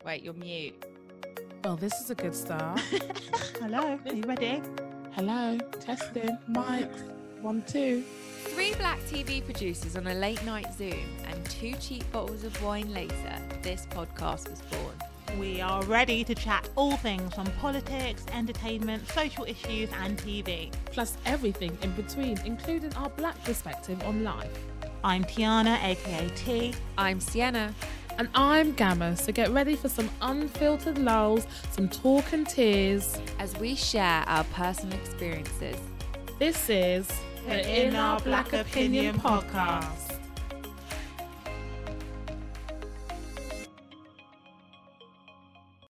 Wait, you're mute. Well, this is a good start. Hello, are you ready? Hello, testing, mic, 1, 2. 3 black TV producers on a late night Zoom and 2 cheap bottles of wine later, this podcast was born. We are ready to chat all things from politics, entertainment, social issues and TV. Plus everything in between, including our black perspective on life. I'm Tiana, aka T. I'm Sienna. And I'm Gamma, so get ready for some unfiltered lulls, some talk and tears. As we share our personal experiences. This is the In Our Black Opinion podcast.